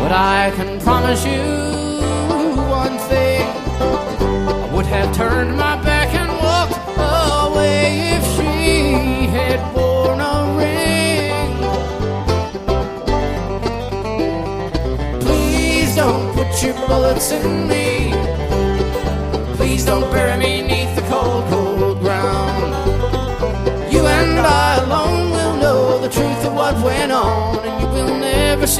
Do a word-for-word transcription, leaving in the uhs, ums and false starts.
But I can promise you one thing, I would have turned my back and walked away if she had worn a ring. Please don't put your bullets in me. Please don't bury